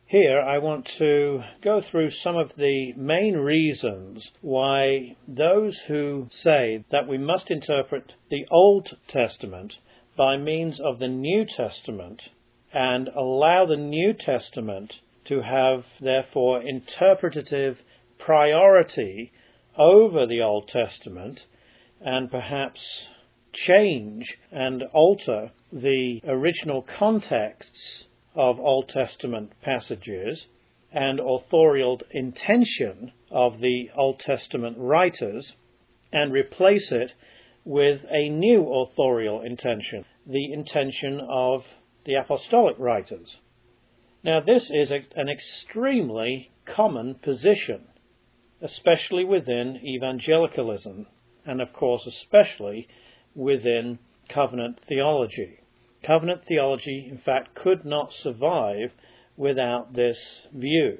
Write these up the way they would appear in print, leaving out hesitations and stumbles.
Here I want to go through some of the main reasons why those who say that we must interpret the Old Testament by means of the New Testament and allow the New Testament to have, therefore, interpretative priority over the Old Testament and perhaps change and alter the original contexts of Old Testament passages and authorial intention of the Old Testament writers and replace it with a new authorial intention, the intention of the apostolic writers. Now, this is an extremely common position, especially within evangelicalism, and of course especially within covenant theology. Covenant theology, in fact, could not survive without this view.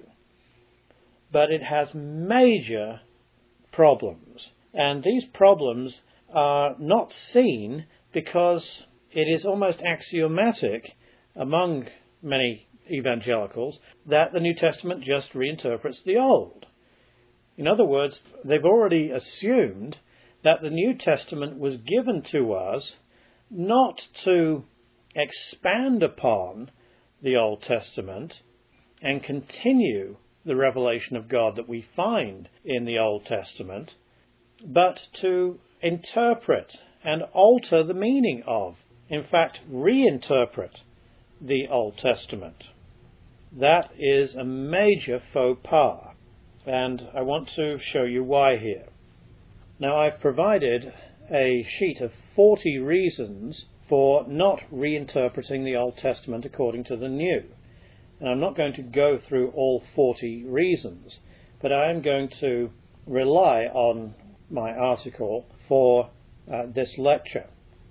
But it has major problems, and these problems are not seen because it is almost axiomatic among many evangelicals that the New Testament just reinterprets the Old. In other words, they've already assumed that the New Testament was given to us not to expand upon the Old Testament and continue the revelation of God that we find in the Old Testament, but to interpret and alter the meaning of, in fact, reinterpret the Old Testament. That is a major faux pas, and I want to show you why here. Now, I've provided a sheet of 40 reasons for not reinterpreting the Old Testament according to the New. And I'm not going to go through all 40 reasons, but I am going to rely on my article for this lecture.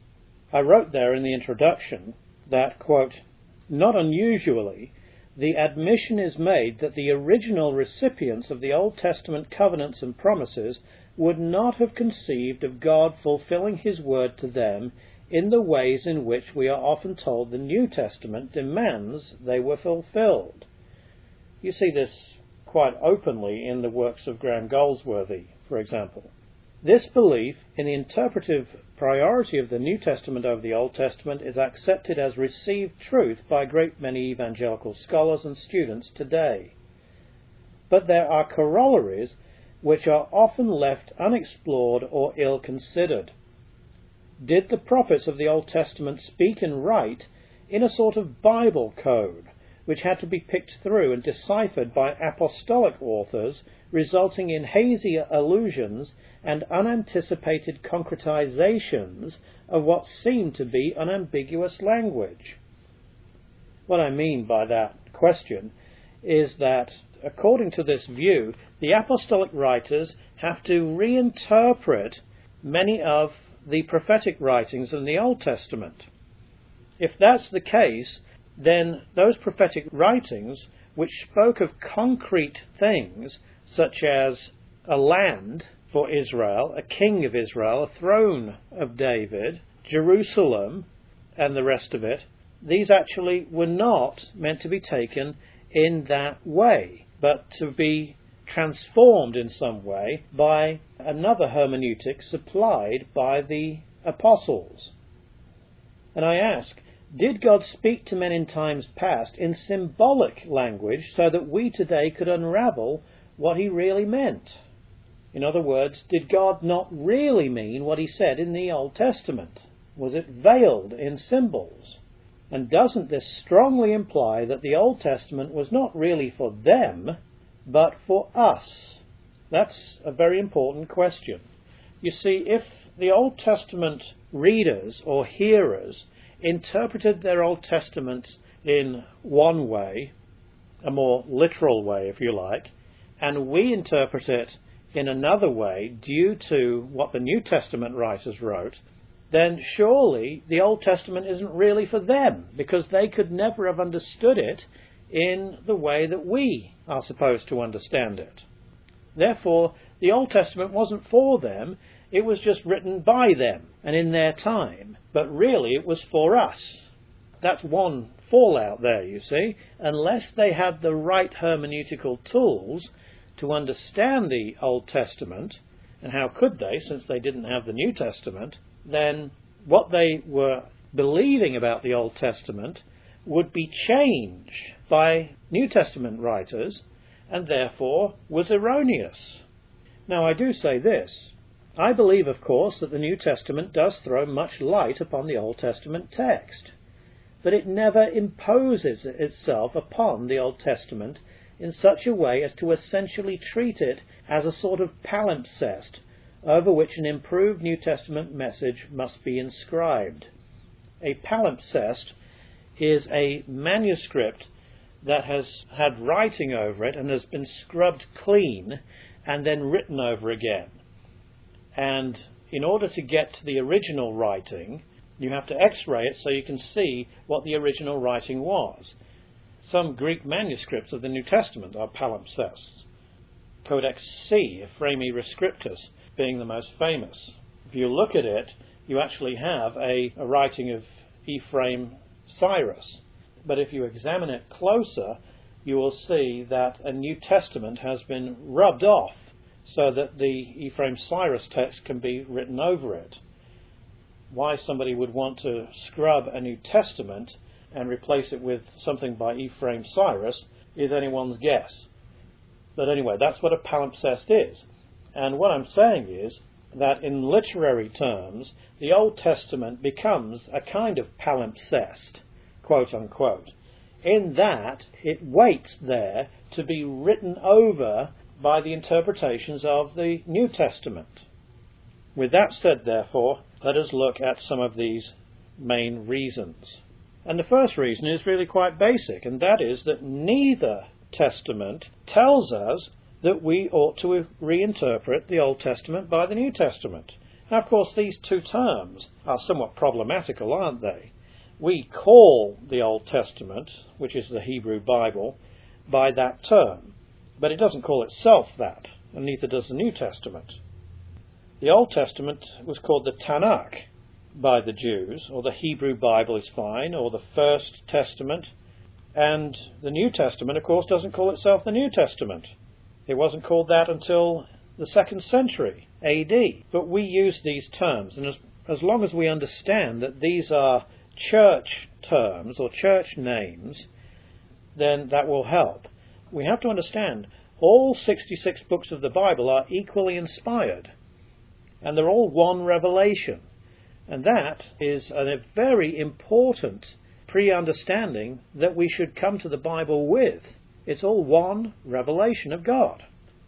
I wrote there in the introduction that, quote, "Not unusually, the admission is made that the original recipients of the Old Testament covenants and promises would not have conceived of God fulfilling his word to them in the ways in which we are often told the New Testament demands they were fulfilled." You see this quite openly in the works of Graham Goldsworthy, for example. This belief in the interpretive priority of the New Testament over the Old Testament is accepted as received truth by a great many evangelical scholars and students today. But there are corollaries which are often left unexplored or ill-considered. Did the prophets of the Old Testament speak and write in a sort of Bible code, which had to be picked through and deciphered by apostolic authors, resulting in hazy allusions and unanticipated concretizations of what seemed to be unambiguous language? What I mean by that question is that, according to this view, the apostolic writers have to reinterpret many of the prophetic writings in the Old Testament. If that's the case, then those prophetic writings, which spoke of concrete things, such as a land for Israel, a king of Israel, a throne of David, Jerusalem, and the rest of it, these actually were not meant to be taken in that way, but to be transformed in some way by another hermeneutic supplied by the apostles. And I ask, did God speak to men in times past in symbolic language so that we today could unravel what he really meant? In other words, did God not really mean what he said in the Old Testament? Was it veiled in symbols? And doesn't this strongly imply that the Old Testament was not really for them, but for us? That's a very important question. You see, if the Old Testament readers or hearers interpreted their Old Testament in one way, a more literal way, if you like, and we interpret it in another way due to what the New Testament writers wrote, then surely the Old Testament isn't really for them, because they could never have understood it in the way that we are supposed to understand it. Therefore, the Old Testament wasn't for them, it was just written by them and in their time, but really it was for us. That's one fallout there, you see. Unless they had the right hermeneutical tools to understand the Old Testament, and how could they, since they didn't have the New Testament, then what they were believing about the Old Testament would be changed by New Testament writers, and therefore was erroneous. Now, I do say this. I believe, of course, that the New Testament does throw much light upon the Old Testament text, but it never imposes itself upon the Old Testament in such a way as to essentially treat it as a sort of palimpsest over which an improved New Testament message must be inscribed. A palimpsest is a manuscript that has had writing over it and has been scrubbed clean and then written over again. And in order to get to the original writing, you have to x-ray it so you can see what the original writing was. Some Greek manuscripts of the New Testament are palimpsests. Codex C, Ephraemi Rescriptus, being the most famous. If you look at it, you actually have a writing of Ephraim Cyrus. But if you examine it closer, you will see that a New Testament has been rubbed off so that the Ephraim Cyrus text can be written over it. Why somebody would want to scrub a New Testament and replace it with something by Ephraim Cyrus is anyone's guess. But anyway, that's what a palimpsest is. And what I'm saying is that in literary terms, the Old Testament becomes a kind of palimpsest, quote unquote, in that it waits there to be written over by the interpretations of the New Testament. With that said, therefore, let us look at some of these main reasons. And the first reason is really quite basic, and that is that neither Testament tells us that we ought to reinterpret the Old Testament by the New Testament. Now, of course, these two terms are somewhat problematical, aren't they? We call the Old Testament, which is the Hebrew Bible, by that term, but it doesn't call itself that, and neither does the New Testament. The Old Testament was called the Tanakh by the Jews, or the Hebrew Bible is fine, or the First Testament, and the New Testament, of course, doesn't call itself the New Testament. It wasn't called that until the 2nd century AD. But we use these terms, and as long as we understand that these are church terms or church names, then that will help. We have to understand all 66 books of the Bible are equally inspired, and they're all one revelation. And that is a very important pre-understanding that we should come to the Bible with. It's all one revelation of God.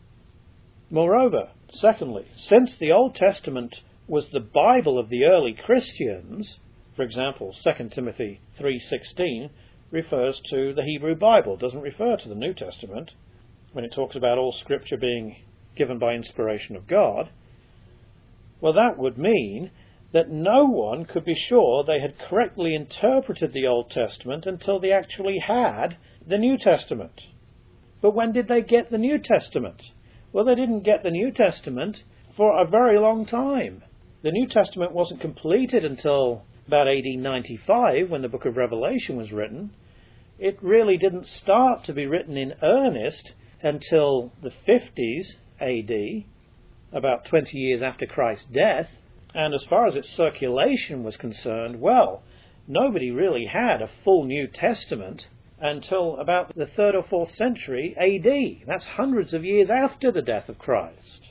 Moreover, secondly, since the Old Testament was the Bible of the early Christians, for example, 2 Timothy 3:16 refers to the Hebrew Bible, doesn't refer to the New Testament, when it talks about all Scripture being given by inspiration of God. Well, that would mean that no one could be sure they had correctly interpreted the Old Testament until they actually had the New Testament. But when did they get the New Testament? Well, they didn't get the New Testament for a very long time. The New Testament wasn't completed until about AD 95, when the book of Revelation was written. It really didn't start to be written in earnest until the 50s AD, about 20 years after Christ's death. And as far as its circulation was concerned, well, nobody really had a full New Testament until about the 3rd or 4th century AD. That's hundreds of years after the death of Christ.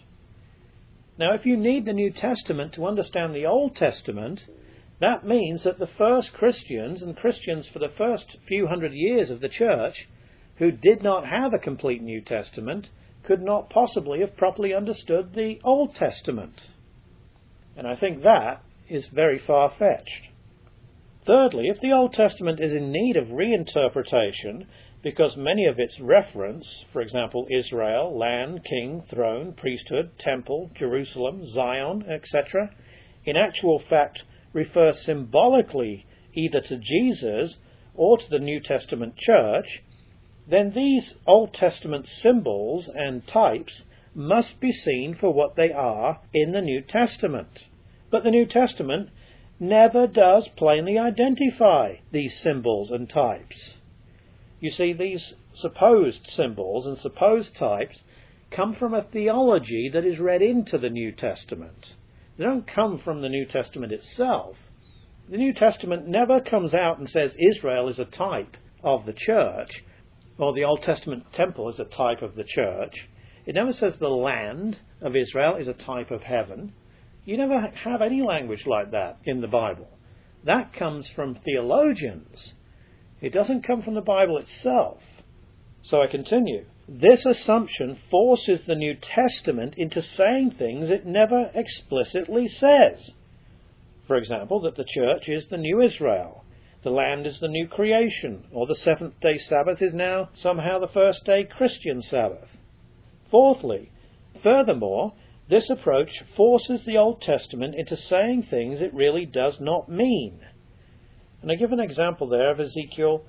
Now, if you need the New Testament to understand the Old Testament, that means that the first Christians, and Christians for the first few hundred years of the church, who did not have a complete New Testament, could not possibly have properly understood the Old Testament. And I think that is very far-fetched. Thirdly, if the Old Testament is in need of reinterpretation because many of its reference, for example, Israel, land, king, throne, priesthood, temple, Jerusalem, Zion, etc., in actual fact refer symbolically either to Jesus or to the New Testament church, then these Old Testament symbols and types must be seen for what they are in the New Testament. But the New Testament never does plainly identify these symbols and types. You see, these supposed symbols and supposed types come from a theology that is read into the New Testament. They don't come from the New Testament itself. The New Testament never comes out and says Israel is a type of the church, or the Old Testament temple is a type of the church. It never says the land of Israel is a type of heaven. You never have any language like that in the Bible. That comes from theologians. It doesn't come from the Bible itself. So I continue. This assumption forces the New Testament into saying things it never explicitly says. For example, that the church is the new Israel, the land is the new creation, or the seventh-day Sabbath is now somehow the first-day Christian Sabbath. Fourthly, furthermore, this approach forces the Old Testament into saying things it really does not mean. And I give an example there of Ezekiel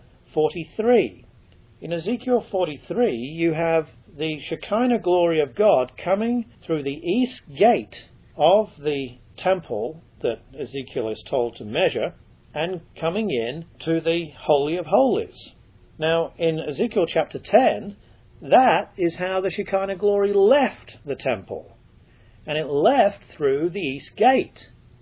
43. In Ezekiel 43, you have the Shekinah glory of God coming through the east gate of the temple that Ezekiel is told to measure, and coming in to the Holy of Holies. Now, in Ezekiel chapter 10, that is how the Shekinah glory left the temple. And it left through the east gate.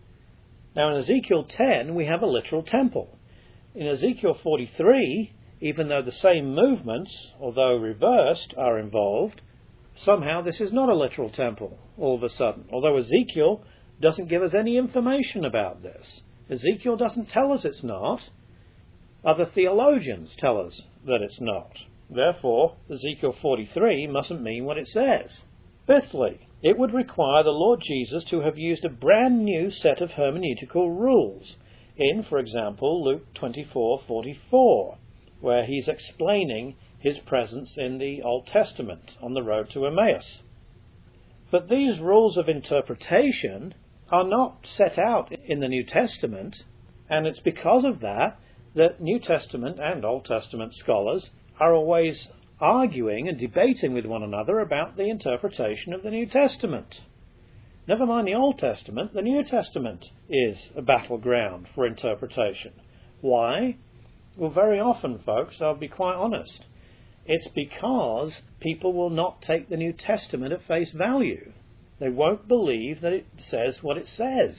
Now, in Ezekiel 10, we have a literal temple. In Ezekiel 43, even though the same movements, although reversed, are involved, somehow this is not a literal temple all of a sudden, although Ezekiel doesn't give us any information about this. Ezekiel doesn't tell us it's not. Other theologians tell us that it's not. Therefore, Ezekiel 43 mustn't mean what it says. Fifthly, it would require the Lord Jesus to have used a brand new set of hermeneutical rules in, for example, Luke 24:44, where he's explaining his presence in the Old Testament on the road to Emmaus. But these rules of interpretation are not set out in the New Testament, and it's because of that that New Testament and Old Testament scholars are always arguing and debating with one another about the interpretation of the New Testament. Never mind the Old Testament, the New Testament is a battleground for interpretation. Why? Well, very often, folks, I'll be quite honest, it's because people will not take the New Testament at face value. They won't believe that it says what it says.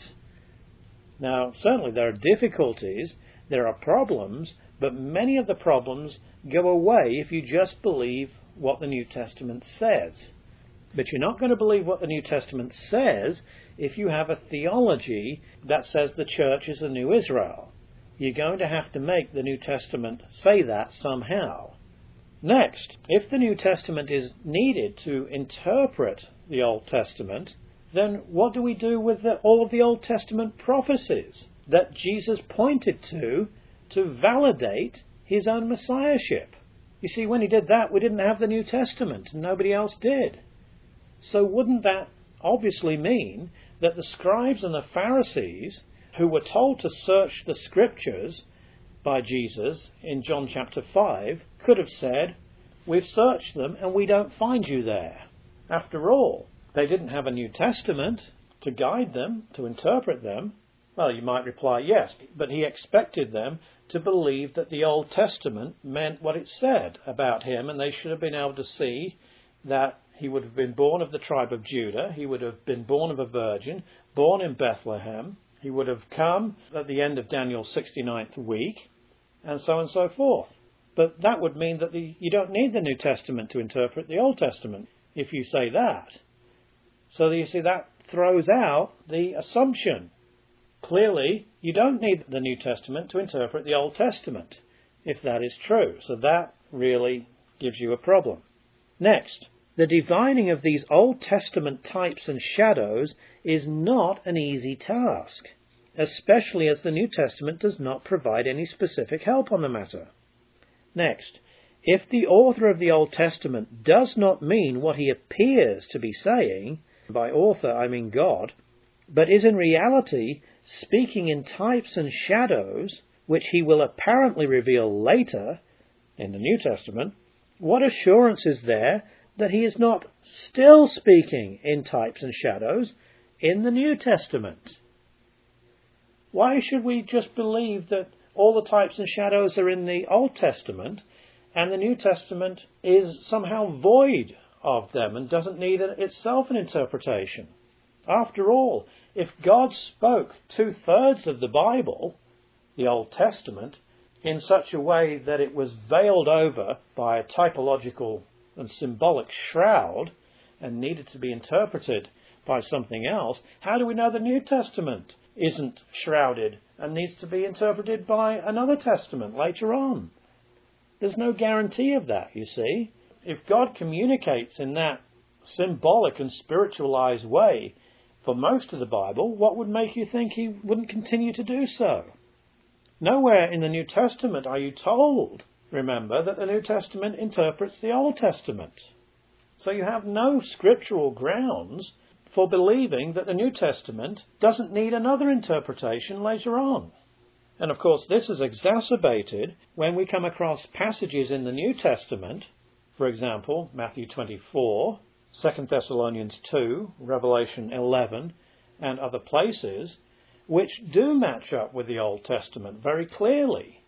Now, certainly there are difficulties, there are problems, but many of the problems go away if you just believe what the New Testament says. But you're not going to believe what the New Testament says if you have a theology that says the church is the new Israel. You're going to have to make the New Testament say that somehow. Next, if the New Testament is needed to interpret the Old Testament, then what do we do with all of the Old Testament prophecies that Jesus pointed to validate his own messiahship? You see, when he did that, we didn't have the New Testament, and nobody else did. So wouldn't that obviously mean that the scribes and the Pharisees, who were told to search the Scriptures by Jesus in John chapter 5, could have said, "We've searched them and we don't find you there"? After all, they didn't have a New Testament to guide them, to interpret them. Well, you might reply, yes, but he expected them to believe that the Old Testament meant what it said about him, and they should have been able to see that he would have been born of the tribe of Judah, he would have been born of a virgin, born in Bethlehem, he would have come at the end of Daniel's 69th week, and so forth. But that would mean that you don't need the New Testament to interpret the Old Testament, if you say that. So you see, that throws out the assumption. Clearly, you don't need the New Testament to interpret the Old Testament, if that is true. So that really gives you a problem. Next, the divining of these Old Testament types and shadows is not an easy task, especially as the New Testament does not provide any specific help on the matter. Next, if the author of the Old Testament does not mean what he appears to be saying, by author I mean God, but is in reality speaking in types and shadows, which he will apparently reveal later in the New Testament, what assurance is there that he is not still speaking in types and shadows in the New Testament? Why should we just believe that all the types and shadows are in the Old Testament and the New Testament is somehow void of them and doesn't need itself an interpretation? After all, if God spoke 2/3 of the Bible, the Old Testament, in such a way that it was veiled over by a typological and symbolic shroud and needed to be interpreted by something else, how do we know the New Testament isn't shrouded and needs to be interpreted by another testament later on? There's no guarantee of that, you see. If God communicates in that symbolic and spiritualized way for most of the Bible, what would make you think he wouldn't continue to do so? Nowhere in the New Testament are you told, remember, that the New Testament interprets the Old Testament. So you have no scriptural grounds for believing that the New Testament doesn't need another interpretation later on. And of course this is exacerbated when we come across passages in the New Testament, for example, Matthew 24, 2 Thessalonians 2, Revelation 11, and other places, which do match up with the Old Testament very clearly.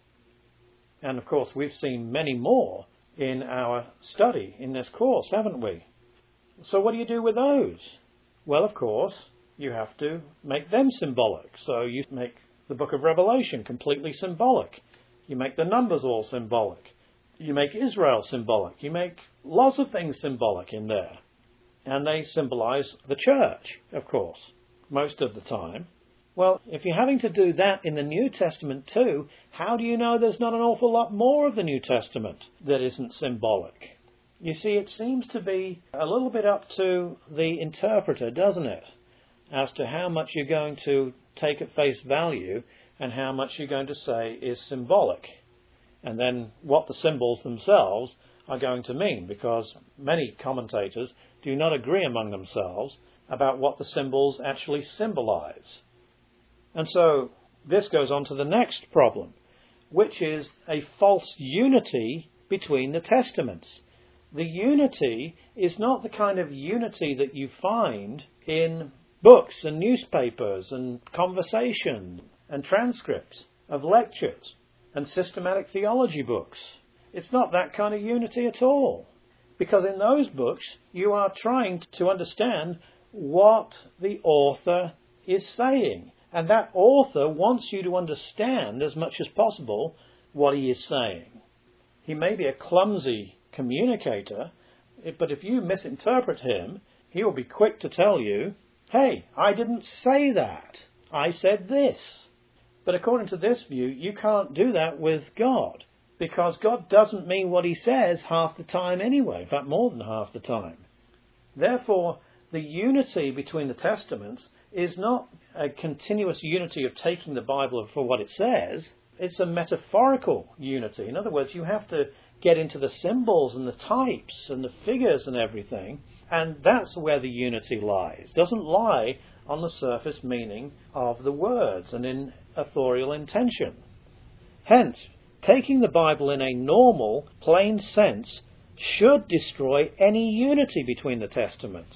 And of course we've seen many more in our study in this course, haven't we? So what do you do with those? Well, of course, you have to make them symbolic. So you make the book of Revelation completely symbolic. You make the numbers all symbolic. You make Israel symbolic. You make lots of things symbolic in there. And they symbolize the church, of course, most of the time. Well, if you're having to do that in the New Testament too, how do you know there's not an awful lot more of the New Testament that isn't symbolic? You see, it seems to be a little bit up to the interpreter, doesn't it, as to how much you're going to take at face value and how much you're going to say is symbolic. And then what the symbols themselves are going to mean, because many commentators do not agree among themselves about what the symbols actually symbolize. And so this goes on to the next problem, which is a false unity between the testaments. The unity is not the kind of unity that you find in books and newspapers and conversation and transcripts of lectures and systematic theology books. It's not that kind of unity at all. Because in those books, you are trying to understand what the author is saying. And that author wants you to understand as much as possible what he is saying. He may be a clumsy communicator, but if you misinterpret him, he will be quick to tell you, hey, I didn't say that. I said this. But according to this view, you can't do that with God, because God doesn't mean what he says half the time anyway, in fact more than half the time. Therefore, the unity between the testaments is not a continuous unity of taking the Bible for what it says. It's a metaphorical unity. In other words, you have to get into the symbols and the types and the figures and everything, and that's where the unity lies. It doesn't lie on the surface meaning of the words and in authorial intention. Hence, taking the Bible in a normal, plain sense should destroy any unity between the testaments.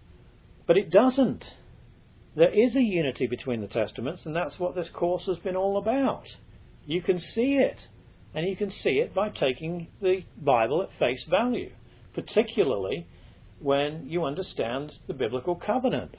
But it doesn't. There is a unity between the testaments, and that's what this course has been all about. You can see it. And you can see it by taking the Bible at face value, particularly when you understand the biblical covenants.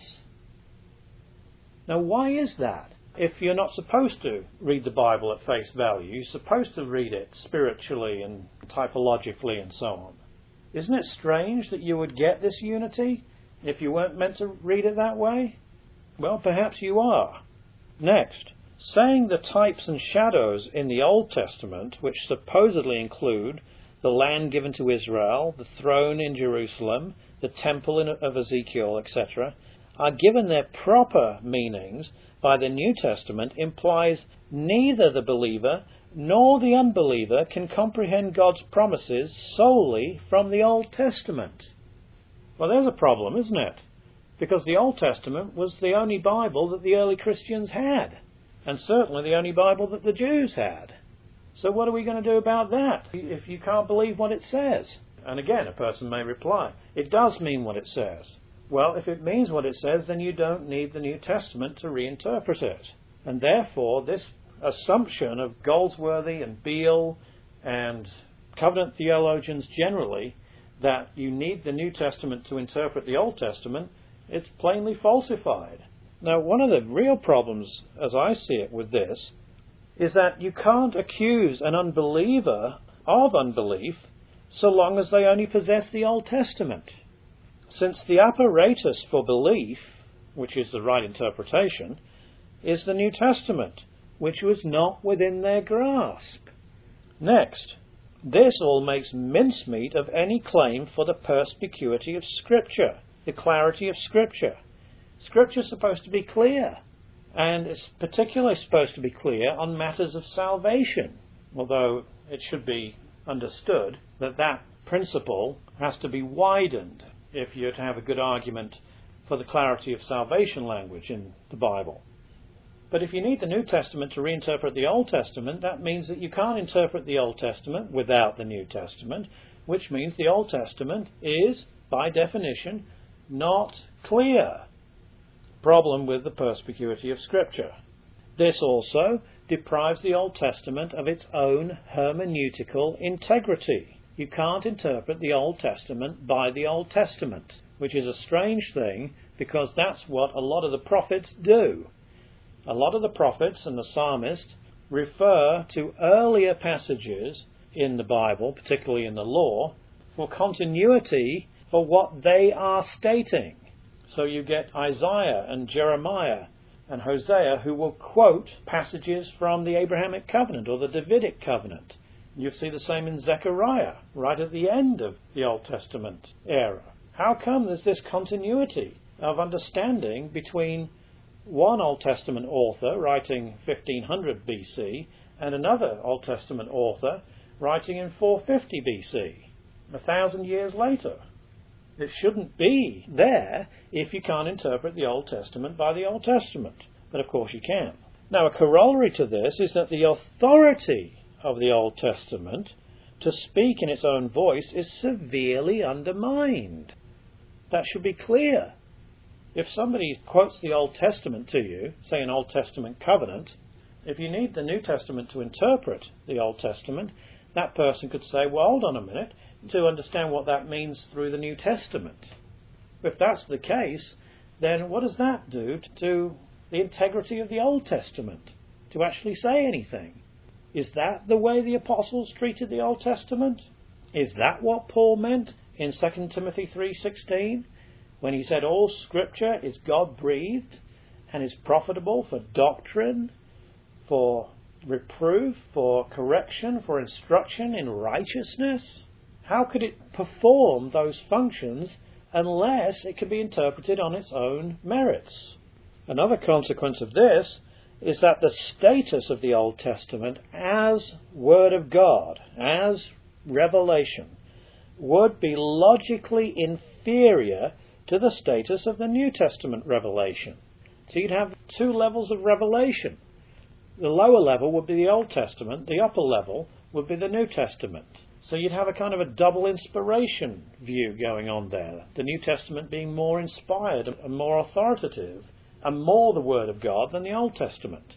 Now, why is that? If you're not supposed to read the Bible at face value, you're supposed to read it spiritually and typologically and so on. Isn't it strange that you would get this unity if you weren't meant to read it that way? Well, perhaps you are. Next. Saying the types and shadows in the Old Testament, which supposedly include the land given to Israel, the throne in Jerusalem, the temple of Ezekiel, etc., are given their proper meanings by the New Testament implies neither the believer nor the unbeliever can comprehend God's promises solely from the Old Testament. Well, there's a problem, isn't it? Because the Old Testament was the only Bible that the early Christians had. And certainly the only Bible that the Jews had. So what are we going to do about that if you can't believe what it says? And again, a person may reply, it does mean what it says. Well, if it means what it says, then you don't need the New Testament to reinterpret it. And therefore, this assumption of Goldsworthy and Beale and covenant theologians generally, that you need the New Testament to interpret the Old Testament, it's plainly falsified. Now, one of the real problems, as I see it with this, is that you can't accuse an unbeliever of unbelief so long as they only possess the Old Testament. Since the apparatus for belief, which is the right interpretation, is the New Testament, which was not within their grasp. Next, this all makes mincemeat of any claim for the perspicuity of Scripture, the clarity of Scripture. Scripture's supposed to be clear, and it's particularly supposed to be clear on matters of salvation, although it should be understood that that principle has to be widened if you're to have a good argument for the clarity of salvation language in the Bible. But if you need the New Testament to reinterpret the Old Testament, that means that you can't interpret the Old Testament without the New Testament, which means the Old Testament is, by definition, not clear. Problem with the perspicuity of Scripture. This also deprives the Old Testament of its own hermeneutical integrity. You can't interpret the Old Testament by the Old Testament, which is a strange thing because that's what a lot of the prophets do. A lot of the prophets and the psalmist refer to earlier passages in the Bible, particularly in the law, for continuity for what they are stating. So you get Isaiah and Jeremiah and Hosea who will quote passages from the Abrahamic covenant or the Davidic covenant. You see the same in Zechariah, right at the end of the Old Testament era. How come there's this continuity of understanding between one Old Testament author writing 1500 BC and another Old Testament author writing in 450 BC, 1,000 years later? It shouldn't be there if you can't interpret the Old Testament by the Old Testament. But of course you can. Now, a corollary to this is that the authority of the Old Testament to speak in its own voice is severely undermined. That should be clear. If somebody quotes the Old Testament to you, say an Old Testament covenant, if you need the New Testament to interpret the Old Testament, that person could say, well, hold on a minute, to understand what that means through the New Testament. If that's the case, then what does that do to the integrity of the Old Testament, to actually say anything? Is that the way the apostles treated the Old Testament? Is that what Paul meant in 2 Timothy 3:16? When he said all Scripture is God-breathed and is profitable for doctrine, for reproof, for correction, for instruction in righteousness? How could it perform those functions unless it could be interpreted on its own merits? Another consequence of this is that the status of the Old Testament as Word of God, as revelation, would be logically inferior to the status of the New Testament revelation. So you'd have two levels of revelation. The lower level would be the Old Testament, the upper level would be the New Testament. So you'd have a kind of a double inspiration view going on there. The New Testament being more inspired and more authoritative and more the Word of God than the Old Testament.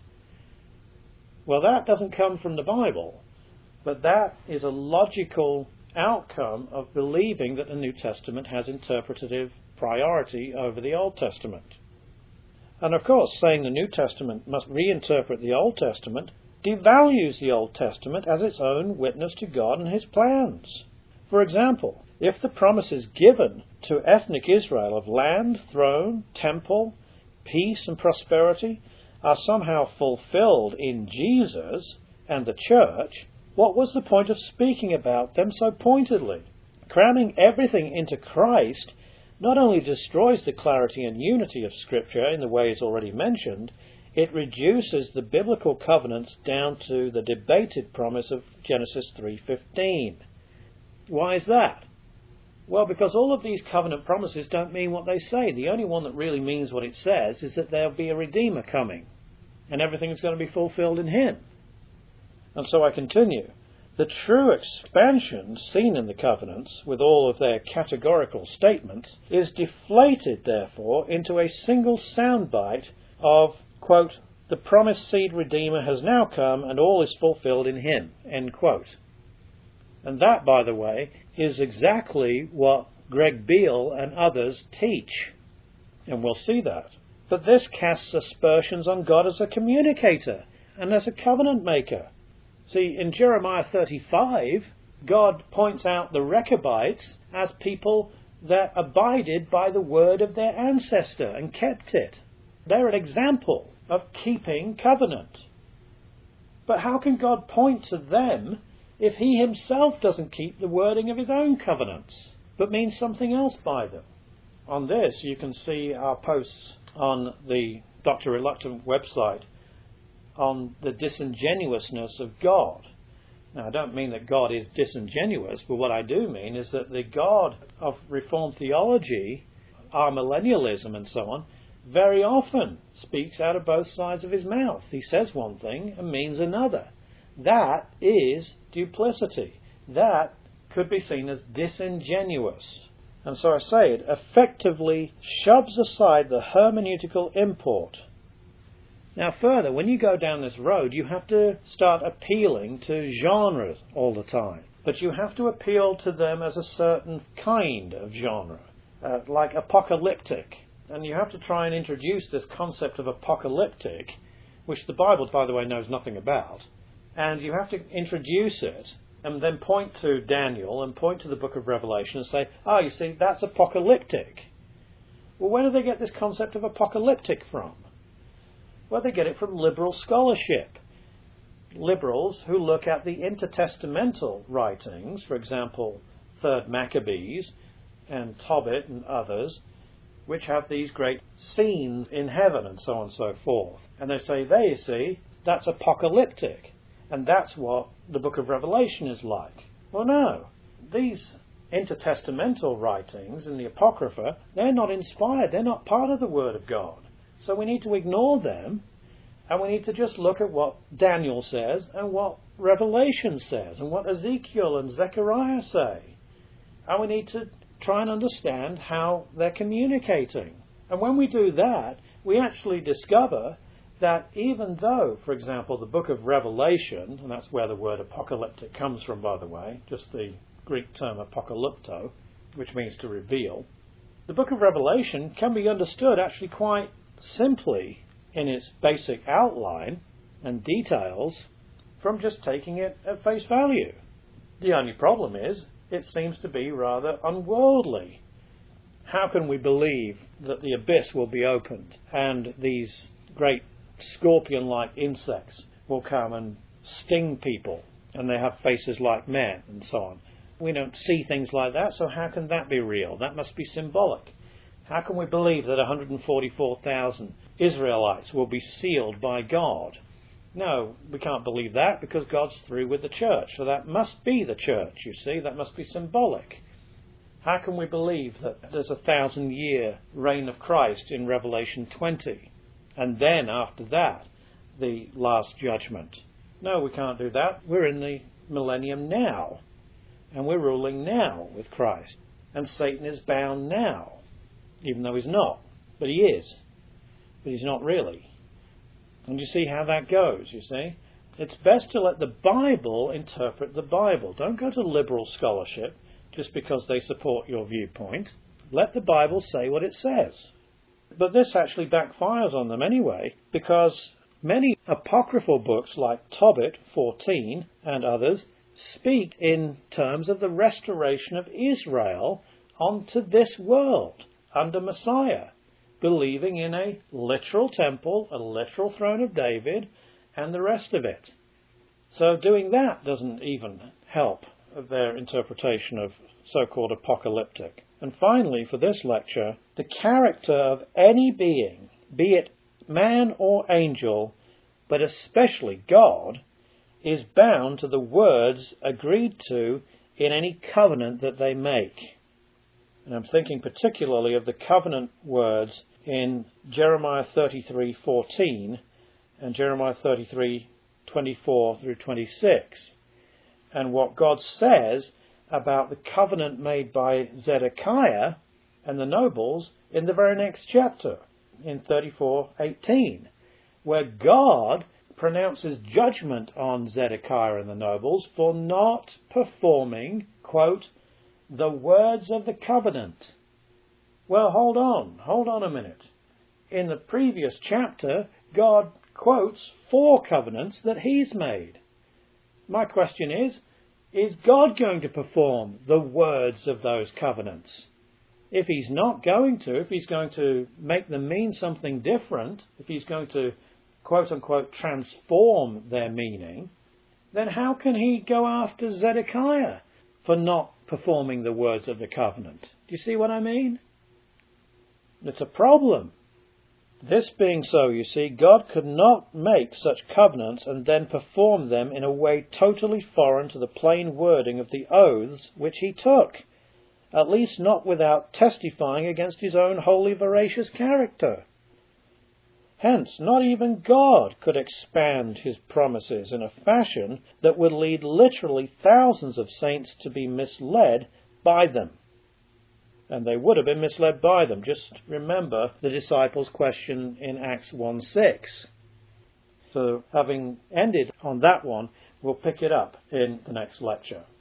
Well, that doesn't come from the Bible, but that is a logical outcome of believing that the New Testament has interpretative priority over the Old Testament. And of course, saying the New Testament must reinterpret the Old Testament devalues the Old Testament as its own witness to God and His plans. For example, if the promises given to ethnic Israel of land, throne, temple, peace and prosperity are somehow fulfilled in Jesus and the church, what was the point of speaking about them so pointedly? Cramming everything into Christ not only destroys the clarity and unity of Scripture in the ways already mentioned, it reduces the biblical covenants down to the debated promise of Genesis 3:15. Why is that? Well, because all of these covenant promises don't mean what they say. The only one that really means what it says is that there'll be a Redeemer coming, and everything's going to be fulfilled in Him. And so I continue. The true expansion seen in the covenants, with all of their categorical statements, is deflated, therefore, into a single soundbite of, quote, The promised seed Redeemer has now come, and all is fulfilled in him. End quote. And that, by the way, is exactly what Greg Beale and others teach. And we'll see that. But this casts aspersions on God as a communicator and as a covenant maker. See, in Jeremiah 35, God points out the Rechabites as people that abided by the word of their ancestor and kept it. They're an example of keeping covenant. But how can God point to them if he himself doesn't keep the wording of his own covenants, but means something else by them? On this, you can see our posts on the Dr. Reluctant website on the disingenuousness of God. Now, I don't mean that God is disingenuous, but what I do mean is that the God of Reformed theology, our millennialism and so on, very often speaks out of both sides of his mouth. He says one thing and means another. That is duplicity. That could be seen as disingenuous. And so I say it effectively shoves aside the hermeneutical import. Now further, when you go down this road, you have to start appealing to genres all the time. But you have to appeal to them as a certain kind of genre, like apocalyptic. And you have to try and introduce this concept of apocalyptic, which the Bible, by the way, knows nothing about. And you have to introduce it and then point to Daniel and point to the book of Revelation and say, you see, that's apocalyptic. Well, where do they get this concept of apocalyptic from? Well, they get it from liberal scholarship. Liberals who look at the intertestamental writings, for example, 3rd Maccabees and Tobit and others, which have these great scenes in heaven and so on and so forth. And they say, there you see, that's apocalyptic. And that's what the book of Revelation is like. Well, no. These intertestamental writings in the Apocrypha, they're not inspired. They're not part of the Word of God. So we need to ignore them, and we need to just look at what Daniel says and what Revelation says and what Ezekiel and Zechariah say. And we need to try and understand how they're communicating. And when we do that, we actually discover that even though, for example, the book of Revelation, and that's where the word apocalyptic comes from, by the way, just the Greek term apokalypto, which means to reveal, the book of Revelation can be understood actually quite simply in its basic outline and details from just taking it at face value. The only problem is it seems to be rather unworldly. How can we believe that the abyss will be opened and these great scorpion-like insects will come and sting people and they have faces like men and so on? We don't see things like that, so how can that be real? That must be symbolic. How can we believe that 144,000 Israelites will be sealed by God? No, we can't believe that because God's through with the church. So that must be the church, you see. That must be symbolic. How can we believe that there's a 1,000-year reign of Christ in Revelation 20? And then, after that, the last judgment? No, we can't do that. We're in the millennium now. And we're ruling now with Christ. And Satan is bound now. Even though he's not. But he is. But he's not really. And you see how that goes, you see. It's best to let the Bible interpret the Bible. Don't go to liberal scholarship just because they support your viewpoint. Let the Bible say what it says. But this actually backfires on them anyway, because many apocryphal books like Tobit 14 and others speak in terms of the restoration of Israel onto this world under Messiah, believing in a literal temple, a literal throne of David, and the rest of it. So doing that doesn't even help their interpretation of so-called apocalyptic. And finally, for this lecture, the character of any being, be it man or angel, but especially God, is bound to the words agreed to in any covenant that they make. And I'm thinking particularly of the covenant words in Jeremiah 33:14 and Jeremiah 33:24 through 26, and what God says about the covenant made by Zedekiah and the nobles in the very next chapter, in 34:18. where God pronounces judgment on Zedekiah and the nobles for not performing, quote, the words of the covenant. Well, hold on a minute. In the previous chapter, God quotes 4 covenants that he's made. My question is God going to perform the words of those covenants? If he's not going to, if he's going to make them mean something different, if he's going to, quote-unquote, transform their meaning, then how can he go after Zedekiah for not performing the words of the covenant? Do you see what I mean? It's a problem. This being so, you see, God could not make such covenants and then perform them in a way totally foreign to the plain wording of the oaths which he took, at least not without testifying against his own holy, veracious character. Hence, not even God could expand his promises in a fashion that would lead literally thousands of saints to be misled by them. And they would have been misled by them. Just remember the disciples' question in Acts 1:6. So, having ended on that one, we'll pick it up in the next lecture.